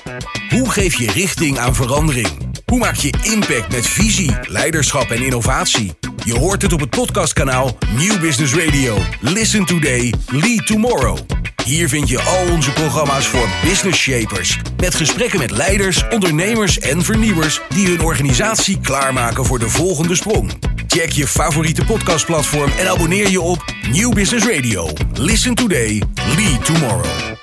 Hoe geef je richting aan verandering? Hoe maak je impact met visie, leiderschap en innovatie? Je hoort het op het podcastkanaal Nieuw Business Radio. Listen today, lead tomorrow. Hier vind je al onze programma's voor business shapers. Met gesprekken met leiders, ondernemers en vernieuwers die hun organisatie klaarmaken voor de volgende sprong. Check je favoriete podcastplatform en abonneer je op Nieuw Business Radio. Listen today, lead tomorrow.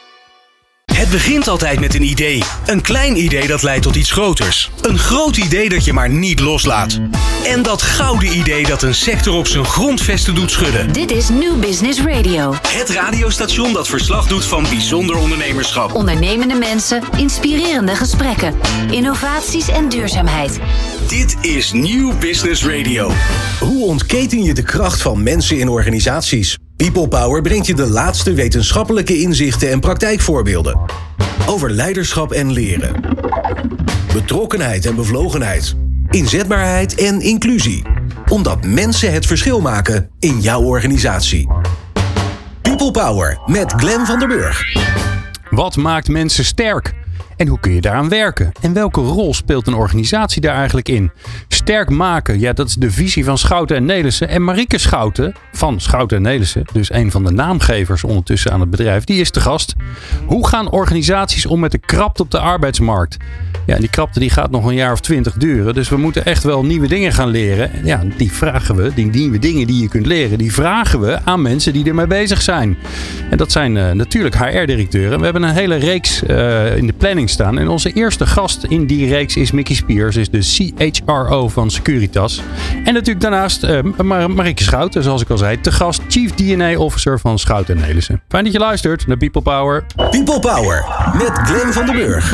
Het begint altijd met een idee. Een klein idee dat leidt tot iets groters. Een groot idee dat je maar niet loslaat. En dat gouden idee dat een sector op zijn grondvesten doet schudden. Dit is Nieuw Business Radio. Het radiostation dat verslag doet van bijzonder ondernemerschap. Ondernemende mensen, inspirerende gesprekken, innovaties en duurzaamheid. Dit is Nieuw Business Radio. Hoe ontketen je de kracht van mensen in organisaties? People Power brengt je de laatste wetenschappelijke inzichten en praktijkvoorbeelden. Over leiderschap en leren. Betrokkenheid en bevlogenheid. Inzetbaarheid en inclusie. Omdat mensen het verschil maken in jouw organisatie. People Power met Glenn van der Burg. Wat maakt mensen sterk? En hoe kun je daaraan werken? En welke rol speelt een organisatie daar eigenlijk in? Sterk maken, ja, dat is de visie van Schouten en Nelissen. En Marieke Schouten van Schouten en Nelissen, dus een van de naamgevers ondertussen aan het bedrijf, die is te gast. Hoe gaan organisaties om met de krapte op de arbeidsmarkt? Ja, en die krapte die gaat nog een jaar of 20 duren. Dus we moeten echt wel nieuwe dingen gaan leren. En ja, die vragen we, die nieuwe dingen die je kunt leren, die vragen we aan mensen die ermee bezig zijn. En dat zijn natuurlijk HR-directeuren. We hebben een hele reeks in de planning staan. En onze eerste gast in die reeks is Mickey Spiers, is de CHRO van Securitas. En natuurlijk daarnaast Marieke Schouten, zoals ik al zei, te gast Chief DNA Officer van Schouten en Nelissen. Fijn dat je luistert naar People Power. People Power met Glenn van der Burg.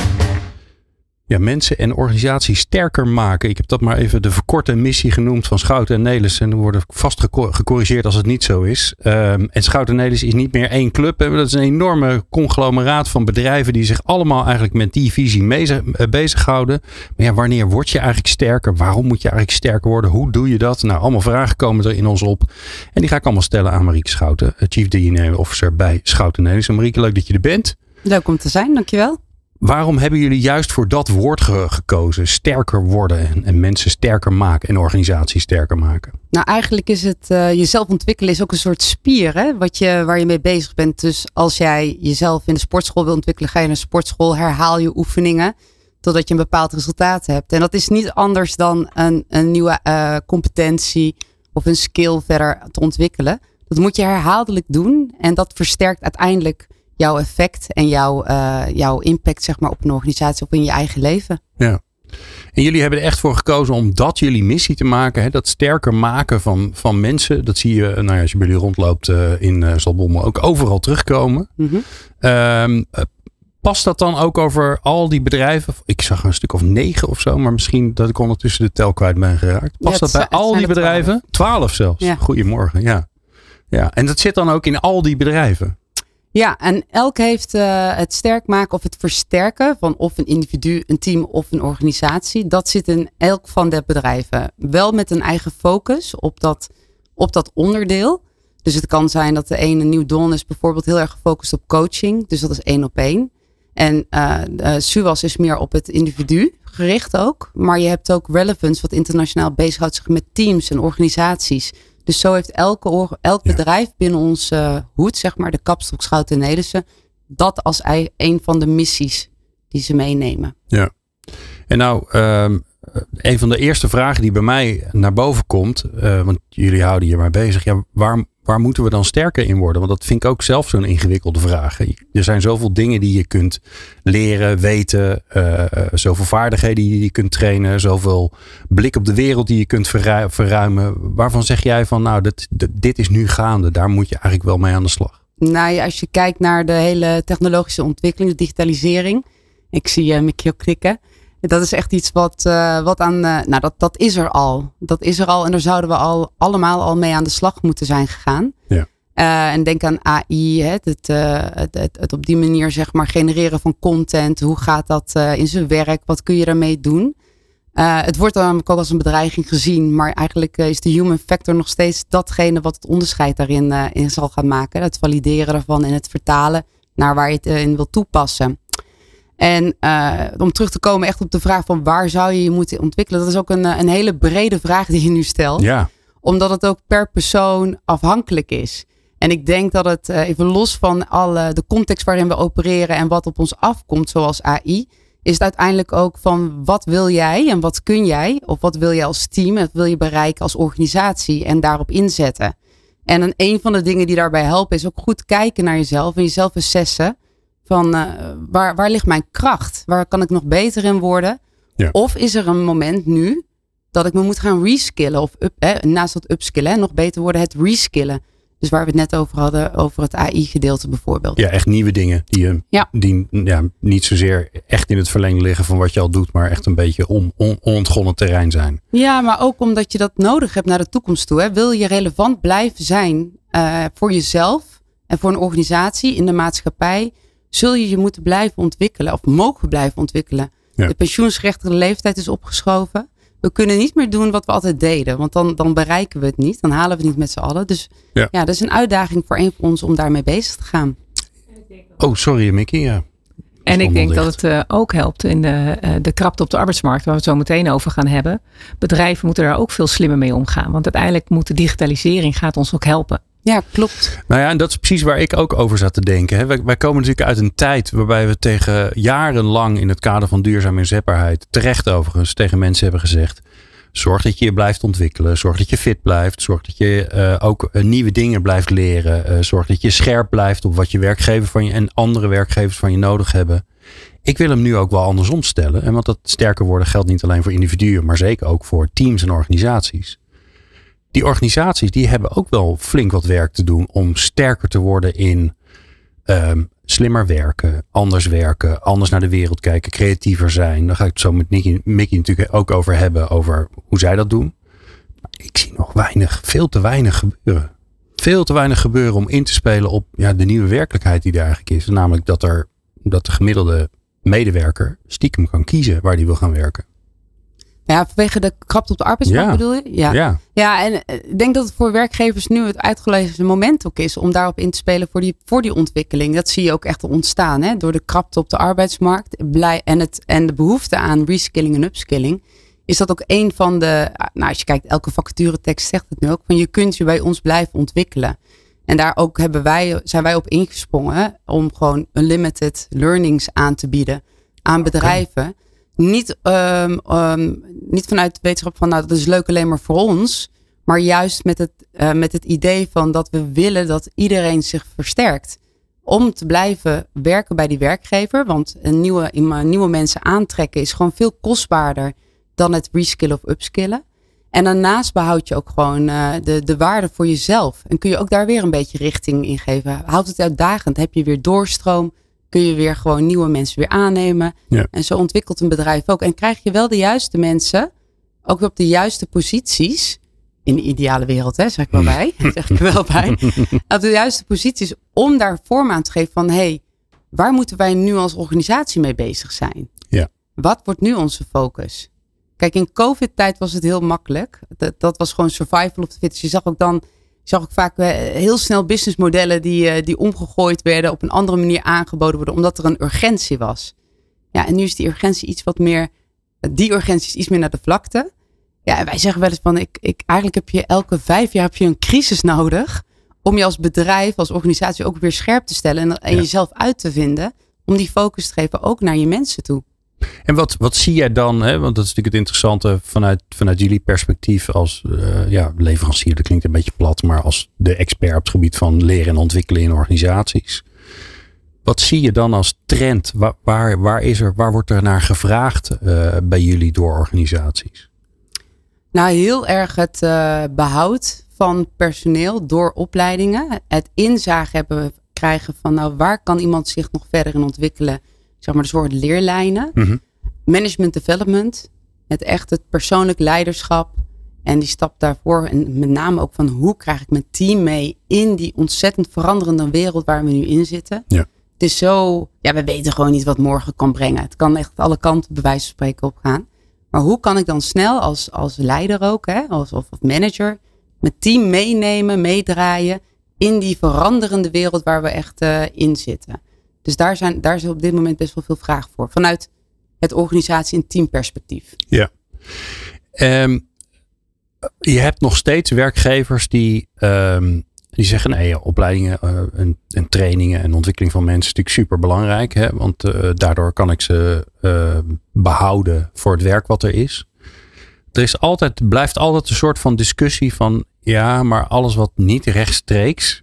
Ja, mensen en organisaties sterker maken. Ik heb dat maar even de verkorte missie genoemd van Schouten en Nelissen. En er worden vast gecorrigeerd als het niet zo is. En Schouten en Nelissen is niet meer één club. Dat is een enorme conglomeraat van bedrijven die zich allemaal eigenlijk met die visie bezighouden. Maar ja, wanneer word je eigenlijk sterker? Waarom moet je eigenlijk sterker worden? Hoe doe je dat? Nou, allemaal vragen komen er in ons op. En die ga ik allemaal stellen aan Marieke Schouten, Chief DNA Officer bij Schouten en Nelissen. Marieke, leuk dat je er bent. Leuk om te zijn, dankjewel. Waarom hebben jullie juist voor dat woord gekozen? Sterker worden en mensen sterker maken en organisaties sterker maken. Nou, eigenlijk is het jezelf ontwikkelen is ook een soort spier, hè? Waar je mee bezig bent. Dus als jij jezelf in de sportschool wil ontwikkelen, ga je naar de sportschool, herhaal je oefeningen totdat je een bepaald resultaat hebt. En dat is niet anders dan een nieuwe competentie of een skill verder te ontwikkelen. Dat moet je herhaaldelijk doen en dat versterkt uiteindelijk jouw effect en jouw impact, zeg maar, op een organisatie of in je eigen leven. Ja. En jullie hebben er echt voor gekozen om dat jullie missie te maken. Hè? Dat sterker maken van mensen. Dat zie je, nou ja, als je bij jullie rondloopt in Zaltbommel ook overal terugkomen. Mm-hmm. Past dat dan ook over al die bedrijven? Ik zag een stuk of 9 of zo. Maar misschien dat ik ondertussen de tel kwijt ben geraakt. Past dat bij al die bedrijven? 12 zelfs. Ja. Goedemorgen. Ja. En dat zit dan ook in al die bedrijven. Ja, en elk heeft het sterk maken of het versterken van of een individu, een team of een organisatie. Dat zit in elk van de bedrijven. Wel met een eigen focus op dat onderdeel. Dus het kan zijn dat de ene nieuw Don is bijvoorbeeld heel erg gefocust op coaching. Dus dat is 1-op-1. En SUAS is meer op het individu gericht ook. Maar je hebt ook Relevance wat internationaal bezighoudt zich met teams en organisaties. Dus zo heeft elk bedrijf binnen onze hoed, zeg maar, de Kapstok, Schouten en Nelissen, dat als een van de missies die ze meenemen. Ja. En nou, een van de eerste vragen die bij mij naar boven komt, want jullie houden je maar bezig. Ja, waar moeten we dan sterker in worden? Want dat vind ik ook zelf zo'n ingewikkelde vraag. Er zijn zoveel dingen die je kunt leren, weten, zoveel vaardigheden die je kunt trainen, zoveel blik op de wereld die je kunt verruimen. Waarvan zeg jij van, nou, dit is nu gaande, daar moet je eigenlijk wel mee aan de slag? Nou ja, als je kijkt naar de hele technologische ontwikkeling, de digitalisering. Ik zie Mickey ook knikken. Dat is echt iets wat dat is er al. Dat is er al en daar zouden we allemaal al mee aan de slag moeten zijn gegaan. Ja. En denk aan AI, het op die manier, zeg maar, genereren van content. Hoe gaat dat in zijn werk? Wat kun je daarmee doen? Het wordt dan ook als een bedreiging gezien, maar eigenlijk is de human factor nog steeds datgene wat het onderscheid daarin in zal gaan maken. Het valideren ervan en het vertalen naar waar je het in wil toepassen. En om terug te komen echt op de vraag van waar zou je moeten ontwikkelen. Dat is ook een hele brede vraag die je nu stelt. Ja. Omdat het ook per persoon afhankelijk is. En ik denk dat het even los van alle de context waarin we opereren en wat op ons afkomt zoals AI. Is het uiteindelijk ook van wat wil jij en wat kun jij? Of wat wil je als team en wat wil je bereiken als organisatie en daarop inzetten? En een van de dingen die daarbij helpen is ook goed kijken naar jezelf en jezelf assessen. Van waar ligt mijn kracht? Waar kan ik nog beter in worden? Ja. Of is er een moment nu dat ik me moet gaan reskillen? Of naast dat upskillen, nog beter worden, het reskillen. Dus waar we het net over hadden, over het AI-gedeelte bijvoorbeeld. Ja, echt nieuwe dingen die niet zozeer echt in het verlengde liggen van wat je al doet, maar echt een beetje onontgonnen terrein zijn. Ja, maar ook omdat je dat nodig hebt naar de toekomst toe. Hè. Wil je relevant blijven zijn voor jezelf en voor een organisatie in de maatschappij, zul je moeten blijven ontwikkelen of mogen blijven ontwikkelen. Ja. De pensioensgerechtigde leeftijd is opgeschoven. We kunnen niet meer doen wat we altijd deden. Want dan bereiken we het niet. Dan halen we het niet met z'n allen. Dus ja, dat is een uitdaging voor een van ons om daarmee bezig te gaan. Oh, sorry Mickey. Ja. En ik denk dat het ook helpt in de krapte op de arbeidsmarkt. Waar we het zo meteen over gaan hebben. Bedrijven moeten daar ook veel slimmer mee omgaan. Want uiteindelijk moet de digitalisering gaat ons ook helpen. Ja, klopt. Nou ja, en dat is precies waar ik ook over zat te denken. Hè. Wij komen natuurlijk uit een tijd waarbij we tegen jarenlang in het kader van duurzame inzetbaarheid, terecht overigens, tegen mensen hebben gezegd: zorg dat je je blijft ontwikkelen. Zorg dat je fit blijft. Zorg dat je ook nieuwe dingen blijft leren. Zorg dat je scherp blijft op wat je werkgever van je en andere werkgevers van je nodig hebben. Ik wil hem nu ook wel andersom stellen. En want dat sterker worden geldt niet alleen voor individuen, maar zeker ook voor teams en organisaties. Die organisaties die hebben ook wel flink wat werk te doen om sterker te worden in slimmer werken, anders naar de wereld kijken, creatiever zijn. Daar ga ik het zo met Mickey natuurlijk ook over hebben, over hoe zij dat doen. Maar ik zie nog veel te weinig gebeuren. Veel te weinig gebeuren om in te spelen op de nieuwe werkelijkheid die er eigenlijk is. Namelijk dat de gemiddelde medewerker stiekem kan kiezen waar die wil gaan werken. Ja, vanwege de krapte op de arbeidsmarkt bedoel je? Ja, en ik denk dat het voor werkgevers nu het uitgelezen moment ook is om daarop in te spelen voor die ontwikkeling. Dat zie je ook echt ontstaan, hè? Door de krapte op de arbeidsmarkt en de behoefte aan reskilling en upskilling. Is dat ook een van de, als je kijkt, elke vacaturetekst zegt het nu ook, van je kunt je bij ons blijven ontwikkelen. En daar ook zijn wij op ingesprongen om gewoon unlimited learnings aan te bieden aan bedrijven. Okay. Niet vanuit de wetenschap van dat is leuk alleen maar voor ons. Maar juist met het idee van dat we willen dat iedereen zich versterkt. Om te blijven werken bij die werkgever. Want nieuwe mensen aantrekken is gewoon veel kostbaarder dan het reskillen of upskillen. En daarnaast behoud je ook gewoon de waarde voor jezelf. En kun je ook daar weer een beetje richting in geven. Houdt het uitdagend. Heb je weer doorstroom. Kun je weer gewoon nieuwe mensen weer aannemen. Ja. En zo ontwikkelt een bedrijf ook. En krijg je wel de juiste mensen. Ook weer op de juiste posities. In de ideale wereld, hè, zeg ik wel bij. Zeg ik er wel bij. Op de juiste posities om daar vorm aan te geven van waar moeten wij nu als organisatie mee bezig zijn? Ja. Wat wordt nu onze focus? Kijk, in COVID-tijd was het heel makkelijk. Dat was gewoon survival of the fittest. Je zag ook vaak heel snel businessmodellen die omgegooid werden, op een andere manier aangeboden worden, omdat er een urgentie was. Ja, en nu is die urgentie iets meer naar de vlakte. Ja, en wij zeggen wel eens van, eigenlijk heb je elke 5 jaar een crisis nodig om je als bedrijf, als organisatie ook weer scherp te stellen en jezelf uit te vinden, om die focus te geven ook naar je mensen toe. En wat zie jij dan, hè? Want dat is natuurlijk het interessante vanuit jullie perspectief als leverancier, dat klinkt een beetje plat, maar als de expert op het gebied van leren en ontwikkelen in organisaties. Wat zie je dan als trend? Waar wordt er naar gevraagd bij jullie door organisaties? Nou, heel erg het behoud van personeel door opleidingen. Het inzage krijgen van waar kan iemand zich nog verder in ontwikkelen. Zeg maar de soort leerlijnen. Mm-hmm. Management development. Het persoonlijk leiderschap. En die stap daarvoor. En met name ook van hoe krijg ik mijn team mee in die ontzettend veranderende wereld waar we nu in zitten. Ja. Het is zo, we weten gewoon niet wat morgen kan brengen. Het kan echt alle kanten bij wijze van spreken opgaan. Maar hoe kan ik dan snel als leider ook, of manager, mijn team meenemen, meedraaien in die veranderende wereld waar we echt in zitten. Dus daar is op dit moment best wel veel vraag voor. Vanuit het organisatie- en teamperspectief. Ja. Je hebt nog steeds werkgevers die zeggen, nee, opleidingen en trainingen en ontwikkeling van mensen is natuurlijk super belangrijk. Hè? Want daardoor kan ik ze behouden voor het werk wat er is. Blijft altijd een soort van discussie van, ja, maar alles wat niet rechtstreeks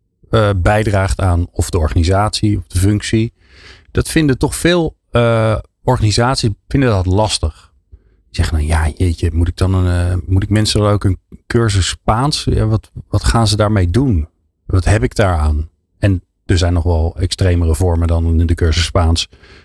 bijdraagt aan of de organisatie of de functie. Dat vinden toch veel organisaties vinden dat lastig. Die zeggen dan, ja, jeetje, moet ik mensen ook een cursus Spaans? Ja, wat gaan ze daarmee doen? Wat heb ik daaraan? En er zijn nog wel extremere vormen dan in de cursus Spaans.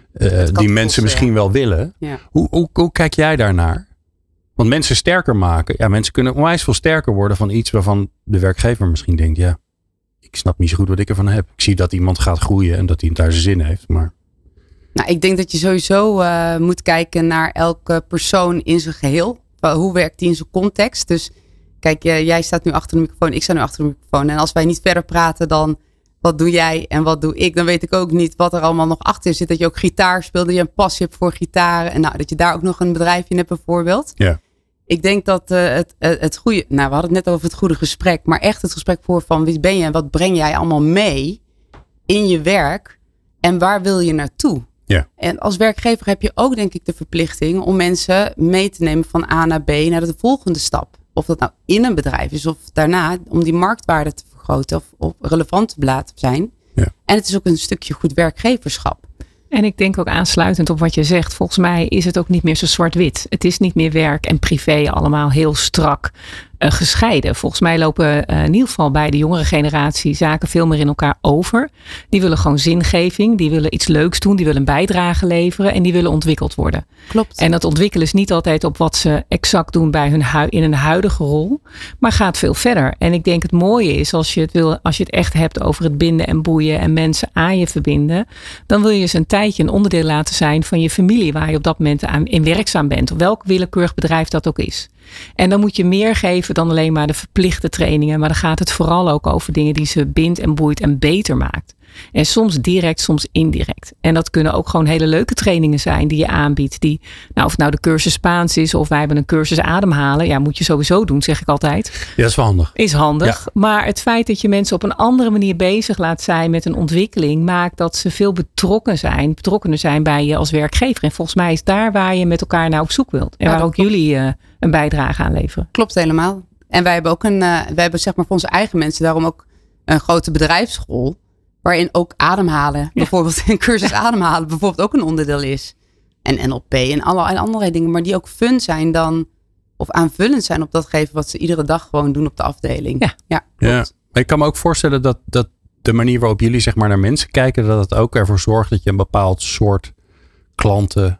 Die mensen misschien wel willen. Ja. Hoe kijk jij daarnaar? Want mensen sterker maken. Ja, mensen kunnen onwijs veel sterker worden van iets waarvan de werkgever misschien denkt, ja, ik snap niet zo goed wat ik ervan heb. Ik zie dat iemand gaat groeien en dat hij daar zijn zin heeft. Maar nou, ik denk dat je sowieso moet kijken naar elke persoon in zijn geheel. Hoe werkt die in zijn context? Dus kijk, jij staat nu achter de microfoon, ik sta nu achter de microfoon. En als wij niet verder praten dan wat doe jij en wat doe ik, dan weet ik ook niet wat er allemaal nog achter zit. Dat je ook gitaar speelt, dat je een passie hebt voor gitaar. En nou, dat je daar ook nog een bedrijfje in hebt bijvoorbeeld. Ja. Ik denk dat het goede, nou we hadden het net over het goede gesprek, maar echt het gesprek voor van wie ben je en wat breng jij allemaal mee in je werk en waar wil je naartoe? Ja. En als werkgever heb je ook denk ik de verplichting om mensen mee te nemen van A naar B naar de volgende stap. Of dat nou in een bedrijf is of daarna om die marktwaarde te vergroten of relevant te laten zijn. Ja. En het is ook een stukje goed werkgeverschap. En ik denk ook aansluitend op wat je zegt. Volgens mij is het ook niet meer zo zwart-wit. Het is niet meer werk en privé allemaal heel strak gescheiden. Volgens mij lopen in ieder geval bij de jongere generatie zaken veel meer in elkaar over. Die willen gewoon zingeving. Die willen iets leuks doen. Die willen een bijdrage leveren. En die willen ontwikkeld worden. Klopt. En dat ontwikkelen is niet altijd op wat ze exact doen bij in een huidige rol. Maar gaat veel verder. En ik denk het mooie is als je het echt hebt over het binden en boeien. En mensen aan je verbinden. Dan wil je eens een tijdje een onderdeel laten zijn van je familie. Waar je op dat moment in werkzaam bent. Of welk willekeurig bedrijf dat ook is. En dan moet je meer geven dan alleen maar de verplichte trainingen. Maar dan gaat het vooral ook over dingen die ze bindt en boeit en beter maakt. En soms direct, soms indirect. En dat kunnen ook gewoon hele leuke trainingen zijn die je aanbiedt. Die, nou, of het nou de cursus Spaans is of wij hebben een cursus ademhalen. Ja, moet je sowieso doen, zeg ik altijd. Ja, dat is wel handig. Is handig. Ja. Maar het feit dat je mensen op een andere manier bezig laat zijn met een ontwikkeling. Maakt dat ze veel betrokkener zijn bij je als werkgever. En volgens mij is daar waar je met elkaar naar op zoek wilt. En waar ook jullie een bijdrage aan leveren. Klopt helemaal. En wij hebben ook wij hebben zeg maar voor onze eigen mensen daarom ook een grote bedrijfsschool. Waarin ook ademhalen, bijvoorbeeld een cursus ademhalen, bijvoorbeeld ook een onderdeel is. En NLP en allerlei andere dingen, maar die ook fun zijn dan, of aanvullend zijn op datgene wat ze iedere dag gewoon doen op de afdeling. Ja. Ik kan me ook voorstellen dat de manier waarop jullie zeg maar naar mensen kijken, dat het ook ervoor zorgt dat je een bepaald soort klanten,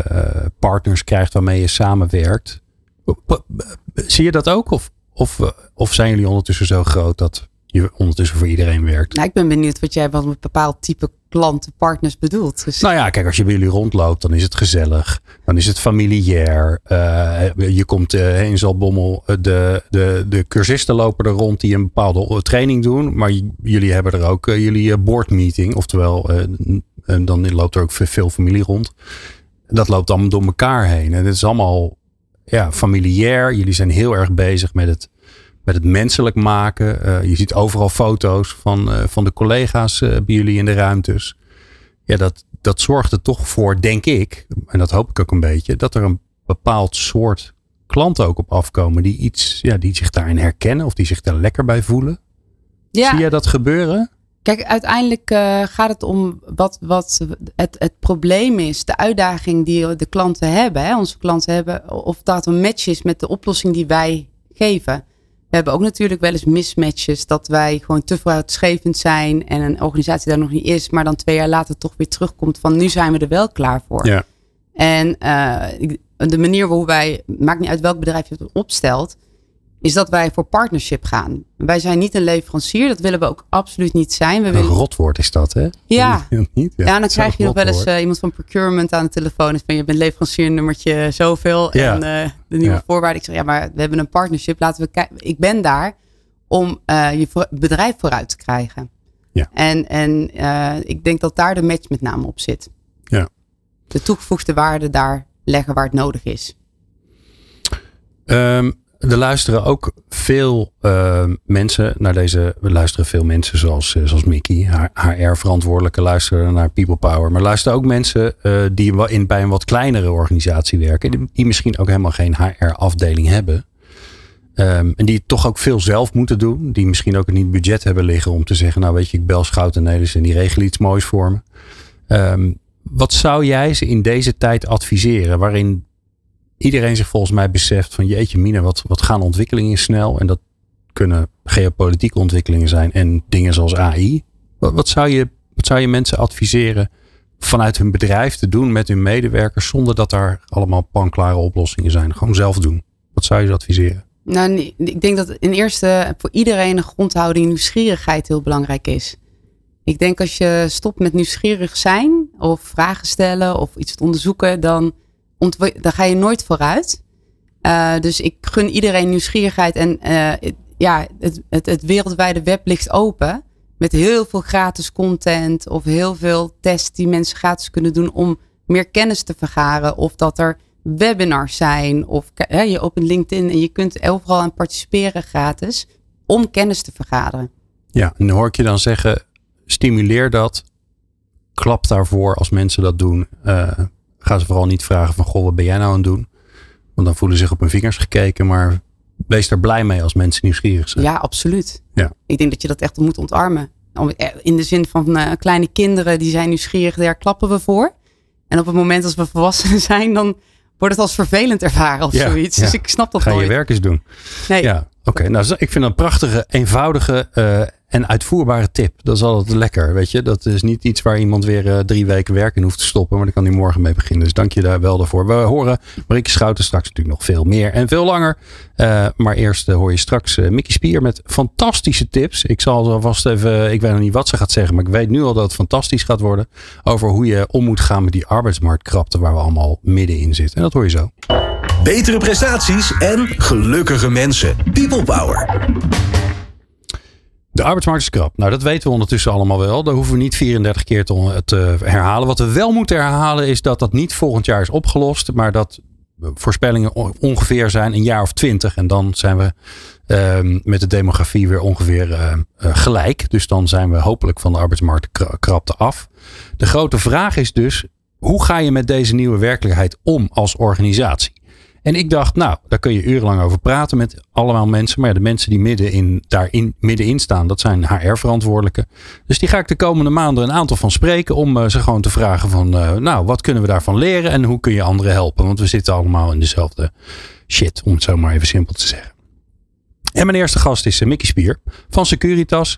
partners krijgt waarmee je samenwerkt. Zie je dat ook? Of zijn jullie ondertussen zo groot dat je ondertussen voor iedereen werkt? Nou, ik ben benieuwd wat jij met een bepaald type klanten, partners bedoelt. Dus nou ja, kijk, als je bij jullie rondloopt, dan is het gezellig. Dan is het familiair. Je komt in Zaltbommel, de cursisten lopen er rond die een bepaalde training doen. Maar jullie hebben er ook jullie boardmeeting. Oftewel, dan loopt er ook veel familie rond. Dat loopt allemaal door elkaar heen. En het is allemaal familiair. Jullie zijn heel erg bezig met het menselijk maken. Je ziet overal foto's van de collega's bij jullie in de ruimtes. Ja, dat zorgt er toch voor, denk ik, en dat hoop ik ook een beetje, dat er een bepaald soort klanten ook op afkomen die die zich daarin herkennen of die zich daar lekker bij voelen. Ja. Zie jij dat gebeuren? Kijk, uiteindelijk gaat het om wat het probleem is, de uitdaging die de klanten hebben, hè, onze klanten hebben, of dat een match is met de oplossing die wij geven. We hebben ook natuurlijk wel eens mismatches dat wij gewoon te vooruitstrevend zijn en een organisatie daar nog niet is, maar dan 2 jaar later toch weer terugkomt van nu zijn we er wel klaar voor. Ja. En de manier waarop wij, maakt niet uit welk bedrijf je het opstelt, is dat wij voor partnership gaan. Wij zijn niet een leverancier, dat willen we ook absoluut niet zijn. Een rotwoord is dat, hè? Ja, niet? Ja, dan krijg je nog wel eens iemand van procurement aan de telefoon. Van je bent leverancier nummertje zoveel. Ja. En de nieuwe voorwaarden. Ik zeg, ja, maar we hebben een partnership. Laten we kijken. Ik ben daar om je bedrijf vooruit te krijgen. Ja. En ik denk dat daar de match met name op zit. Ja. De toegevoegde waarde daar leggen waar het nodig is. Er luisteren ook veel mensen naar deze. We luisteren veel mensen zoals Mickey, HR-verantwoordelijke, luisteren naar People Power. Maar luisteren ook mensen die bij een wat kleinere organisatie werken. Die misschien ook helemaal geen HR-afdeling hebben. En die het toch ook veel zelf moeten doen. Die misschien ook niet budget hebben liggen om te zeggen, nou weet je, ik bel Schouten Nelissen en die regelen iets moois voor me. Wat zou jij ze in deze tijd adviseren? Waarin iedereen zich volgens mij beseft van jeetje mina, wat gaan ontwikkelingen snel. En dat kunnen geopolitieke ontwikkelingen zijn en dingen zoals AI. Wat zou je mensen adviseren vanuit hun bedrijf te doen met hun medewerkers zonder dat daar allemaal panklare oplossingen zijn? Gewoon zelf doen. Wat zou je ze adviseren? Nou, ik denk dat in eerste voor iedereen een grondhouding nieuwsgierigheid heel belangrijk is. Ik denk als je stopt met nieuwsgierig zijn of vragen stellen of iets te onderzoeken, dan ga je nooit vooruit. Dus ik gun iedereen nieuwsgierigheid en het wereldwijde web ligt open met heel veel gratis content of heel veel tests die mensen gratis kunnen doen om meer kennis te vergaren. Of dat er webinars zijn of je opent LinkedIn en je kunt overal aan participeren gratis om kennis te vergaren. Ja, en hoor ik je dan zeggen, stimuleer dat, klap daarvoor als mensen dat doen. Ga ze vooral niet vragen van, goh, wat ben jij nou aan het doen? Want dan voelen ze zich op hun vingers gekeken, maar wees er blij mee als mensen nieuwsgierig zijn. Ja, absoluut. Ja. Ik denk dat je dat echt moet ontarmen. In de zin van kleine kinderen, die zijn nieuwsgierig, daar klappen we voor. En op het moment dat we volwassenen zijn, dan wordt het als vervelend ervaren of zoiets. Dus ik snap dat nooit. Ga je werk eens doen. Nee. Ja, oké. Nou, ik vind dat een prachtige, eenvoudige en uitvoerbare tip. Dat is altijd lekker, weet je. Dat is niet iets waar iemand weer 3 weken werk in hoeft te stoppen. Maar daar kan hij morgen mee beginnen. Dus dank je daar wel voor. We horen Marieke Schouten straks natuurlijk nog veel meer en veel langer. Maar eerst hoor je straks Mickey Spier met fantastische tips. Ik zal alvast even, ik weet nog niet wat ze gaat zeggen. Maar ik weet nu al dat het fantastisch gaat worden. Over hoe je om moet gaan met die arbeidsmarktkrapte waar we allemaal middenin zitten. En dat hoor je zo. Betere prestaties en gelukkige mensen. People Power. De arbeidsmarkt is krap. Nou, dat weten we ondertussen allemaal wel. Daar hoeven we niet 34 keer te herhalen. Wat we wel moeten herhalen is dat dat niet volgend jaar is opgelost. Maar dat voorspellingen ongeveer zijn een jaar of 20. En dan zijn we met de demografie weer ongeveer gelijk. Dus dan zijn we hopelijk van de arbeidsmarktkrapte af. De grote vraag is dus, hoe ga je met deze nieuwe werkelijkheid om als organisatie? En ik dacht, nou, daar kun je urenlang over praten met allemaal mensen. Maar ja, de mensen die middenin staan, dat zijn HR-verantwoordelijken. Dus die ga ik de komende maanden een aantal van spreken. Om ze gewoon te vragen van, nou, wat kunnen we daarvan leren? En hoe kun je anderen helpen? Want we zitten allemaal in dezelfde shit, om het zo maar even simpel te zeggen. En mijn eerste gast is Mickey Spier van Securitas.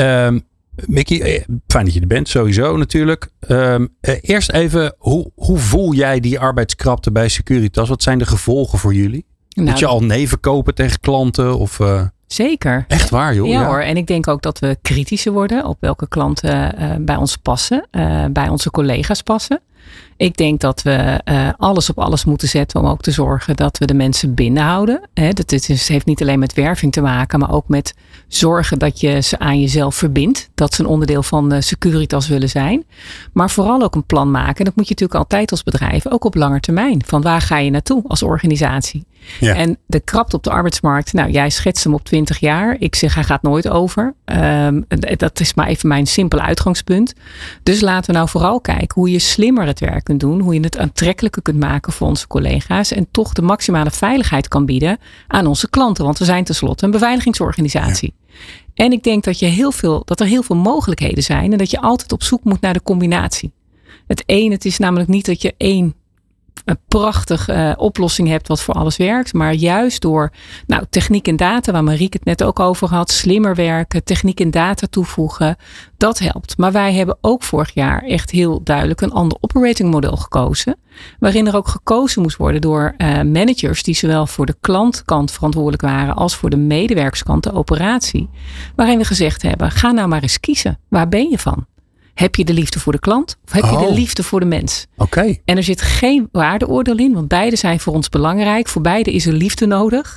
Mickey, fijn dat je er bent, sowieso natuurlijk. Eerst even, hoe voel jij die arbeidskrapte bij Securitas? Wat zijn de gevolgen voor jullie? Nou, moet je al nee verkopen tegen klanten? Of, zeker. Echt waar, joh? Ja hoor, en ik denk ook dat we kritischer worden op welke klanten bij ons passen. Bij onze collega's passen. Ik denk dat we alles op alles moeten zetten om ook te zorgen dat we de mensen binnenhouden. Het heeft niet alleen met werving te maken, maar ook met zorgen dat je ze aan jezelf verbindt. Dat ze een onderdeel van Securitas willen zijn. Maar vooral ook een plan maken. Dat moet je natuurlijk altijd als bedrijf, ook op lange termijn. Van waar ga je naartoe als organisatie? Ja. En de krapte op de arbeidsmarkt, nou jij schetst hem op 20 jaar. Ik zeg hij gaat nooit over. Dat is maar even mijn simpele uitgangspunt. Dus laten we nou vooral kijken hoe je slimmer het werk kunt doen. Hoe je het aantrekkelijker kunt maken voor onze collega's. En toch de maximale veiligheid kan bieden aan onze klanten. Want we zijn tenslotte een beveiligingsorganisatie. Ja. En ik denk dat er heel veel mogelijkheden zijn. En dat je altijd op zoek moet naar de combinatie. Het is namelijk niet dat je een prachtige oplossing hebt wat voor alles werkt. Maar juist door techniek en data, waar Marieke het net ook over had. Slimmer werken, techniek en data toevoegen. Dat helpt. Maar wij hebben ook vorig jaar echt heel duidelijk een ander operating model gekozen. Waarin er ook gekozen moest worden door managers die zowel voor de klantkant verantwoordelijk waren als voor de medewerkerskant, de operatie. Waarin we gezegd hebben, ga nou maar eens kiezen. Waar ben je van? Heb je de liefde voor de klant of heb je de liefde voor de mens? Okay. En er zit geen waardeoordeel in, want beide zijn voor ons belangrijk. Voor beide is er liefde nodig.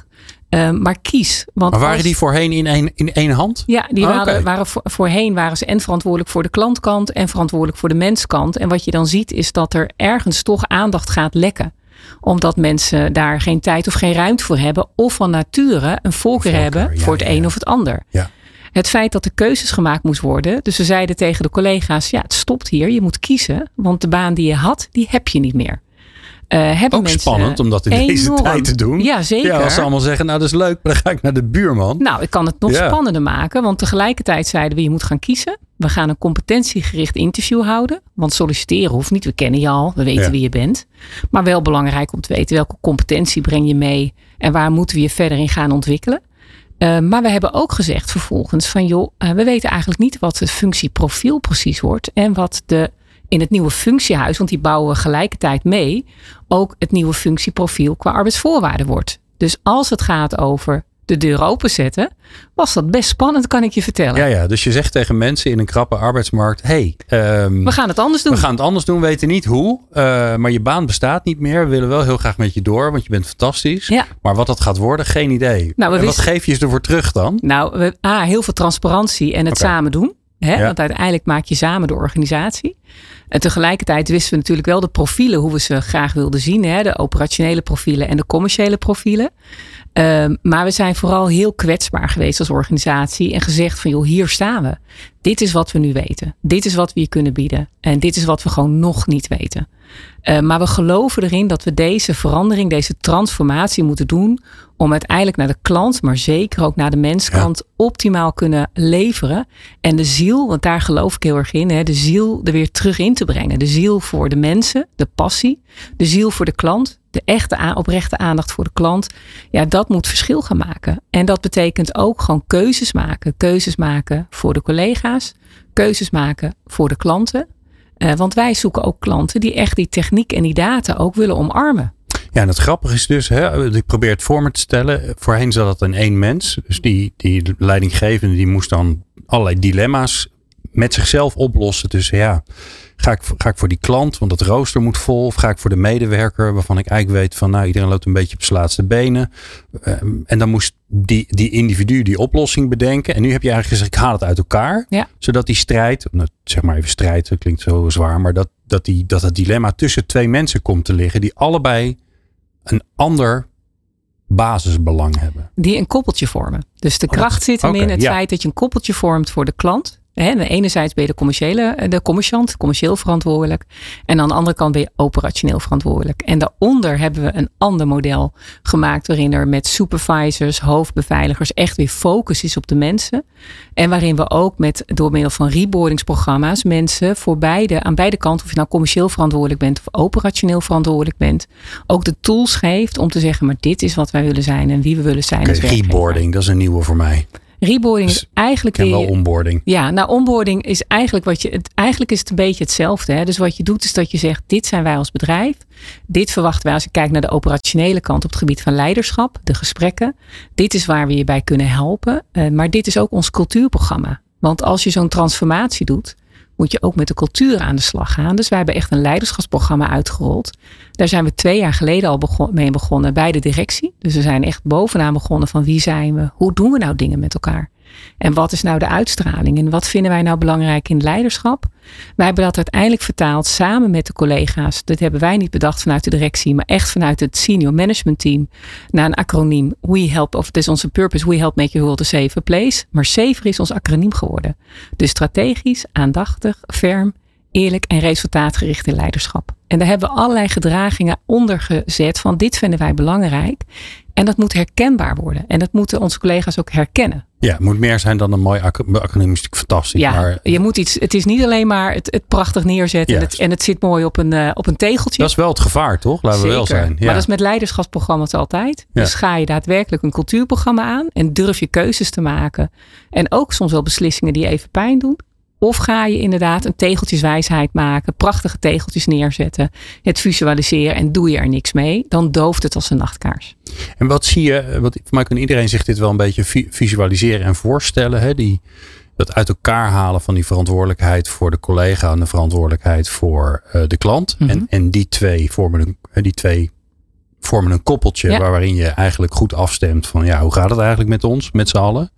Maar kies. Want maar waren die voorheen in één hand? Ja, die voorheen waren ze en verantwoordelijk voor de klantkant en verantwoordelijk voor de menskant. En wat je dan ziet is dat er ergens toch aandacht gaat lekken. Omdat mensen daar geen tijd of geen ruimte voor hebben. Of van nature een voorkeur hebben voor het een of het ander. Ja. Het feit dat er keuzes gemaakt moest worden. Dus we zeiden tegen de collega's, het stopt hier. Je moet kiezen, want de baan die je had, die heb je niet meer. Ook spannend om dat in deze tijd te doen. Ja, zeker. Ja, als ze allemaal zeggen, dat is leuk, maar dan ga ik naar de buurman. Nou, ik kan het nog spannender maken. Want tegelijkertijd zeiden we, je moet gaan kiezen. We gaan een competentiegericht interview houden. Want solliciteren hoeft niet. We kennen je al. We weten wie je bent. Maar wel belangrijk om te weten welke competentie breng je mee. En waar moeten we je verder in gaan ontwikkelen. Maar we hebben ook gezegd vervolgens van we weten eigenlijk niet wat het functieprofiel precies wordt. En wat in het nieuwe functiehuis, want die bouwen we gelijkertijd mee, ook het nieuwe functieprofiel qua arbeidsvoorwaarden wordt. Dus als het gaat over de deur openzetten, was dat best spannend, kan ik je vertellen. Ja, dus je zegt tegen mensen in een krappe arbeidsmarkt, we gaan het anders doen. We gaan het anders doen, weten niet hoe, maar je baan bestaat niet meer. We willen wel heel graag met je door, want je bent fantastisch. Ja. Maar wat dat gaat worden, geen idee. Nou, wat geef je ervoor terug dan? Nou, heel veel transparantie en het samen doen. Want uiteindelijk maak je samen de organisatie. En tegelijkertijd wisten we natuurlijk wel de profielen, hoe we ze graag wilden zien. De operationele profielen en de commerciële profielen. Maar we zijn vooral heel kwetsbaar geweest als organisatie. En gezegd van hier staan we. Dit is wat we nu weten. Dit is wat we je kunnen bieden. En dit is wat we gewoon nog niet weten. Maar we geloven erin dat we deze verandering, deze transformatie moeten doen. Om uiteindelijk naar de klant, maar zeker ook naar de menskant optimaal kunnen leveren. En de ziel, want daar geloof ik heel erg in. De ziel er weer terug in te brengen. De ziel voor de mensen, de passie. De ziel voor de klant. De echte oprechte aandacht voor de klant. Ja, dat moet verschil gaan maken. En dat betekent ook gewoon keuzes maken. Keuzes maken voor de collega's. Keuzes maken voor de klanten. Want wij zoeken ook klanten die echt die techniek en die data ook willen omarmen. Ja, en het grappige is dus, ik probeer het voor me te stellen. Voorheen zat dat in één mens. Dus die leidinggevende die moest dan allerlei dilemma's met zichzelf oplossen. Dus ga ik voor die klant, want het rooster moet vol. Of ga ik voor de medewerker, waarvan ik eigenlijk weet van iedereen loopt een beetje op zijn laatste benen. En dan moest die individu die oplossing bedenken. En nu heb je eigenlijk gezegd, ik haal het uit elkaar. Ja. Zodat die strijd, zeg maar even strijd, dat klinkt zo zwaar. Maar dat het dilemma tussen twee mensen komt te liggen. Die allebei een ander basisbelang hebben. Die een koppeltje vormen. Dus de kracht zit hem in het feit dat je een koppeltje vormt voor de klant. Enerzijds ben je de commerciant, commercieel verantwoordelijk. En aan de andere kant ben je operationeel verantwoordelijk. En daaronder hebben we een ander model gemaakt waarin er met supervisors, hoofdbeveiligers echt weer focus is op de mensen. En waarin we ook door middel van reboardingsprogramma's mensen aan beide kanten, of je nou commercieel verantwoordelijk bent of operationeel verantwoordelijk bent, ook de tools geeft om te zeggen, maar dit is wat wij willen zijn en wie we willen zijn. Reboarding, dat is een nieuwe voor mij. Reboarding is eigenlijk weer... Ik ken wel onboarding. Ja, onboarding is eigenlijk eigenlijk is het een beetje hetzelfde. Dus wat je doet is dat je zegt, dit zijn wij als bedrijf. Dit verwachten wij als je kijkt naar de operationele kant op het gebied van leiderschap, de gesprekken. Dit is waar we je bij kunnen helpen. Maar dit is ook ons cultuurprogramma. Want als je zo'n transformatie doet, moet je ook met de cultuur aan de slag gaan. Dus wij hebben echt een leiderschapsprogramma uitgerold. Daar zijn we 2 jaar geleden al mee begonnen bij de directie. Dus we zijn echt bovenaan begonnen van wie zijn we? Hoe doen we nou dingen met elkaar? En wat is nou de uitstraling? En wat vinden wij nou belangrijk in leiderschap? Wij hebben dat uiteindelijk vertaald samen met de collega's. Dat hebben wij niet bedacht vanuit de directie, maar echt vanuit het senior management team. Naar een acroniem. Het is onze purpose. We help make your world a safer place. Maar safer is ons acroniem geworden. Dus strategisch, aandachtig, ferm, eerlijk en resultaatgericht in leiderschap. En daar hebben we allerlei gedragingen onder gezet van dit vinden wij belangrijk. En dat moet herkenbaar worden. En dat moeten onze collega's ook herkennen. Ja, het moet meer zijn dan een mooi acroniem. Is natuurlijk fantastisch. Ja, maar je moet het is niet alleen maar het prachtig neerzetten. En het zit mooi op een tegeltje. Dat is wel het gevaar, toch? Laten we wel zijn. Ja. Maar dat is met leiderschapsprogramma's altijd. Ja. Dus ga je daadwerkelijk een cultuurprogramma aan. En durf je keuzes te maken. En ook soms wel beslissingen die even pijn doen. Of ga je inderdaad een tegeltjeswijsheid maken. Prachtige tegeltjes neerzetten. Het visualiseren en doe je er niks mee. Dan dooft het als een nachtkaars. En wat zie je. Voor mij kan iedereen zich dit wel een beetje visualiseren en voorstellen. Dat uit elkaar halen van die verantwoordelijkheid voor de collega. En de verantwoordelijkheid voor de klant. Mm-hmm. En die twee vormen een koppeltje waarin je eigenlijk goed afstemt van hoe gaat het eigenlijk met ons, met z'n allen.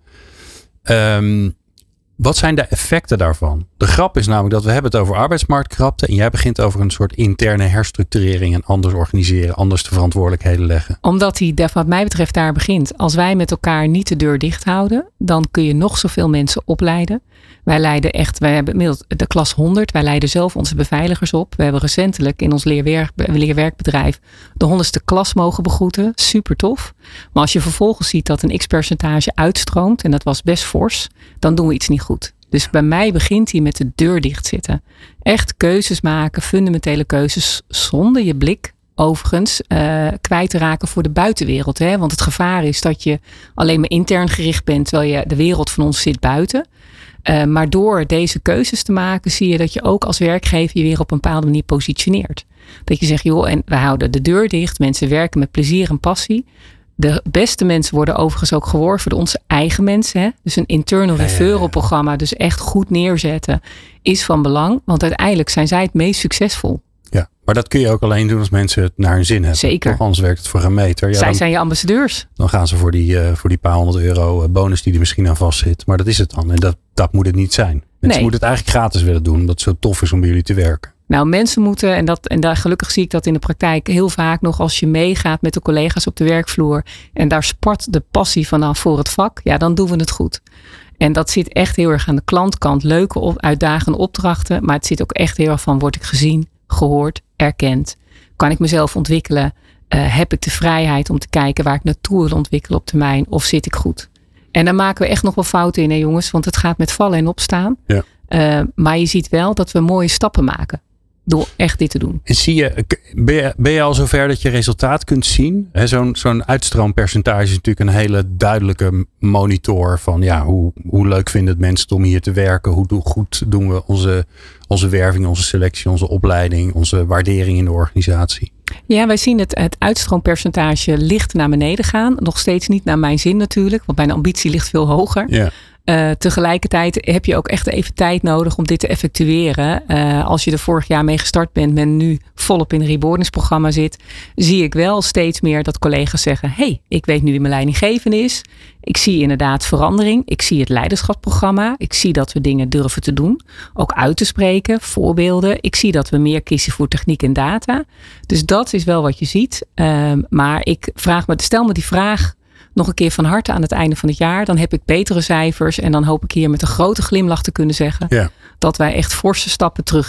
Wat zijn de effecten daarvan? De grap is namelijk dat we hebben het over arbeidsmarktkrapte en jij begint over een soort interne herstructurering en anders organiseren, anders de verantwoordelijkheden leggen. Omdat hij wat mij betreft daar begint. Als wij met elkaar niet de deur dicht houden, dan kun je nog zoveel mensen opleiden. Wij hebben inmiddels de klas 100. Wij leiden zelf onze beveiligers op. We hebben recentelijk in ons leerwerkbedrijf de 100ste klas mogen begroeten. Super tof. Maar als je vervolgens ziet dat een x-percentage uitstroomt, en dat was best fors, dan doen we iets niet goed. Dus bij mij begint hij met de deur dicht zitten. Echt keuzes maken, fundamentele keuzes, zonder je blik overigens kwijt te raken voor de buitenwereld. Hè? Want het gevaar is dat je alleen maar intern gericht bent, terwijl de wereld van ons zit buiten. Maar door deze keuzes te maken zie je dat je ook als werkgever je weer op een bepaalde manier positioneert. Dat je zegt, en we houden de deur dicht. Mensen werken met plezier en passie. De beste mensen worden overigens ook geworven door onze eigen mensen. Hè? Dus een internal referral programma, dus echt goed neerzetten, is van belang. Want uiteindelijk zijn zij het meest succesvol. Ja, maar dat kun je ook alleen doen als mensen het naar hun zin hebben. Zeker. Toch, anders werkt het voor een meter. Zij zijn je ambassadeurs. Dan gaan ze voor die paar €100 bonus die er misschien aan vast zit. Maar dat is het dan. En dat moet het niet zijn. Mensen moeten het eigenlijk gratis willen doen. Omdat het zo tof is om bij jullie te werken. Nou, mensen moeten, en daar gelukkig zie ik dat in de praktijk heel vaak nog, als je meegaat met de collega's op de werkvloer en daar spart de passie vanaf voor het vak, dan doen we het goed. En dat zit echt heel erg aan de klantkant. Leuke, uitdagende opdrachten. Maar het zit ook echt heel erg van, word ik gezien, gehoord, erkend? Kan ik mezelf ontwikkelen? Heb ik de vrijheid om te kijken waar ik naartoe wil ontwikkelen op termijn? Of zit ik goed? En daar maken we echt nog wel fouten in, hè jongens. Want het gaat met vallen en opstaan. Ja. Maar je ziet wel dat we mooie stappen maken. Door echt dit te doen. En ben je al zover dat je resultaat kunt zien? He, zo'n uitstroompercentage is natuurlijk een hele duidelijke monitor van hoe leuk vinden het mensen om hier te werken? Hoe goed doen we onze werving, onze selectie, onze opleiding, onze waardering in de organisatie? Ja, wij zien het uitstroompercentage licht naar beneden gaan. Nog steeds niet naar mijn zin natuurlijk, want mijn ambitie ligt veel hoger. Ja. Tegelijkertijd heb je ook echt even tijd nodig om dit te effectueren. Als je er vorig jaar mee gestart bent en nu volop in een rebordingsprogramma zit, zie ik wel steeds meer dat collega's zeggen, ik weet nu wie mijn leidinggevende is. Ik zie inderdaad verandering. Ik zie het leiderschapsprogramma. Ik zie dat we dingen durven te doen. Ook uit te spreken, voorbeelden. Ik zie dat we meer kiezen voor techniek en data. Dus dat is wel wat je ziet. Maar stel me die vraag nog een keer van harte aan het einde van het jaar. Dan heb ik betere cijfers. En dan hoop ik hier met een grote glimlach te kunnen zeggen dat wij echt forse stappen terug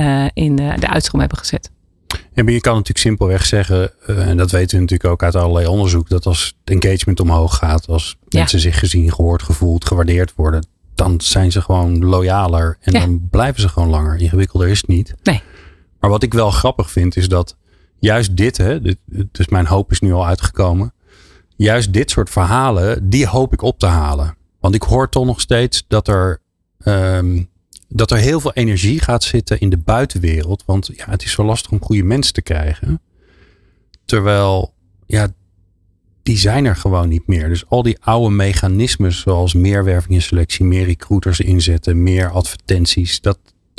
in de uitstroom hebben gezet. Ja, maar je kan natuurlijk simpelweg zeggen, en dat weten we natuurlijk ook uit allerlei onderzoek, dat als het engagement omhoog gaat, als mensen zich gezien, gehoord, gevoeld, gewaardeerd worden, dan zijn ze gewoon loyaler en dan blijven ze gewoon langer. Ingewikkelder is het niet. Nee. Maar wat ik wel grappig vind is dat juist dit, dus mijn hoop is nu al uitgekomen, juist dit soort verhalen, die hoop ik op te halen. Want ik hoor toch nog steeds dat er heel veel energie gaat zitten in de buitenwereld. Want het is zo lastig om goede mensen te krijgen. Terwijl, die zijn er gewoon niet meer. Dus al die oude mechanismes zoals meer werving en selectie, meer recruiters inzetten, meer advertenties. Dat